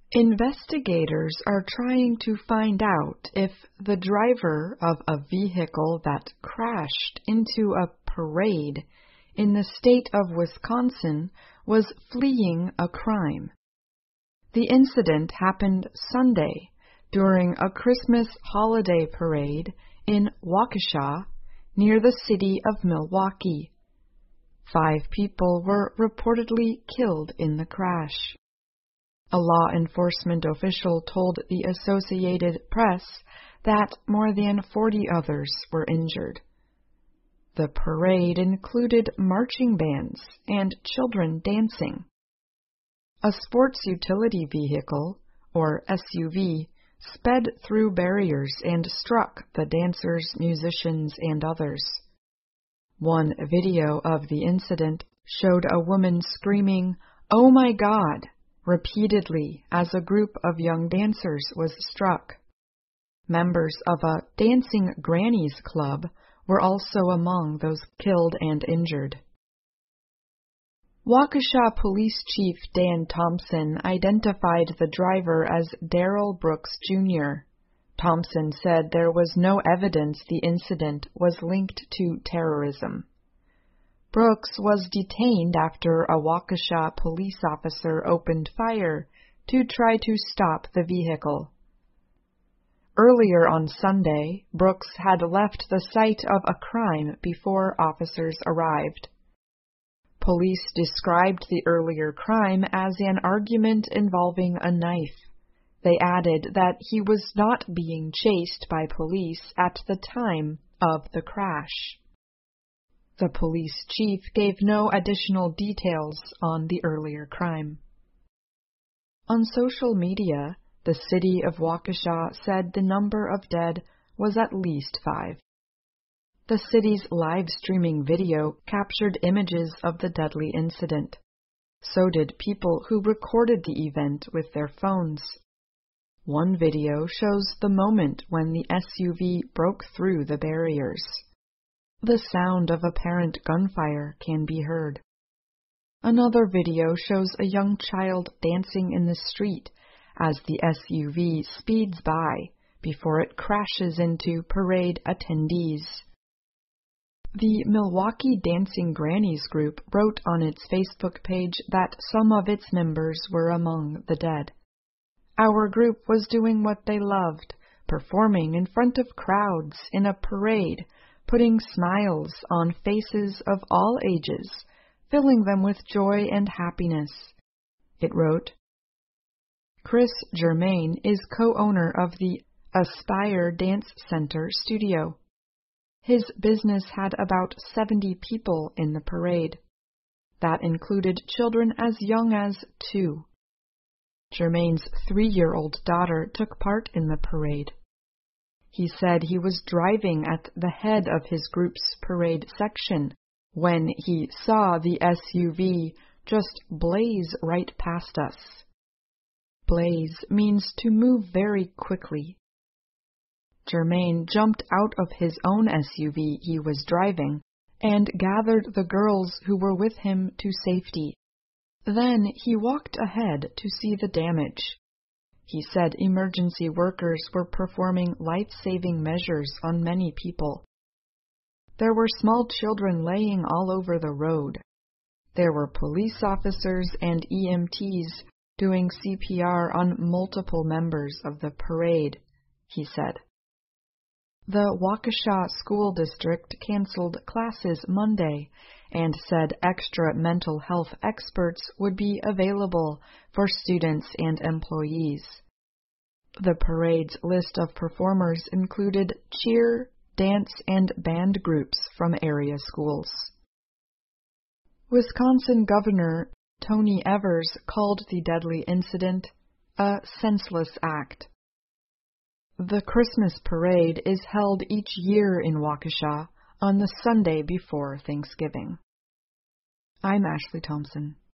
Investigators are trying to find out if the driver of a vehicle that crashed into a parade in the state of Wisconsin was fleeing a crime. The incident happened Sunday during a Christmas holiday parade in Waukesha, near the city of Milwaukee. 5 people were reportedly killed in the crash. A law enforcement official told the Associated Press that more than 40 others were injured. The parade included marching bands and children dancing. A sports utility vehicle, or SUV, sped through barriers and struck the dancers, musicians, and others. One video of the incident showed a woman screaming, "Oh my God!" repeatedly as a group of young dancers was struck. Members of a Dancing Grannies Club were also among those killed and injured. Waukesha Police Chief Dan Thompson identified the driver as Darrell Brooks, Jr. Thompson said there was no evidence the incident was linked to terrorism. Brooks was detained after a Waukesha police officer opened fire to try to stop the vehicle. Earlier on Sunday, Brooks had left the site of a crime before officers arrived. Police described the earlier crime as an argument involving a knife. They added that he was not being chased by police at the time of the crash. The police chief gave no additional details on the earlier crime. On social media, the city of Waukesha said the number of dead was at least 5. The city's live streaming video captured images of the deadly incident. So did people who recorded the event with their phones. One video shows the moment when the SUV broke through the barriers. The sound of apparent gunfire can be heard. Another video shows a young child dancing in the street as the SUV speeds by before it crashes into parade attendees. The Milwaukee Dancing Grannies group wrote on its Facebook page that some of its members were among the dead. Our group was doing what they loved, performing in front of crowds in a parade, putting smiles on faces of all ages, filling them with joy and happiness, it wrote. Chris Germain is co-owner of the Aspire Dance Center studio. His business had about 70 people in the parade. That included children as young as 2. Germain's 3-year-old daughter took part in the parade. He said he was driving at the head of his group's parade section when he saw the SUV just blaze right past us. Blaze means to move very quickly. Germain jumped out of his own SUV he was driving and gathered the girls who were with him to safety. Then he walked ahead to see the damage. He said emergency workers were performing life-saving measures on many people. There were small children laying all over the road. There were police officers and EMTs doing CPR on multiple members of the parade, he said. The Waukesha School District canceled classes Monday and said extra mental health experts would be available for students and employees. The parade's list of performers included cheer, dance, and band groups from area schools. Wisconsin Governor Tony Evers called the deadly incident a senseless act. The Christmas parade is held each year in Waukesha on the Sunday before Thanksgiving. I'm Ashley Thompson.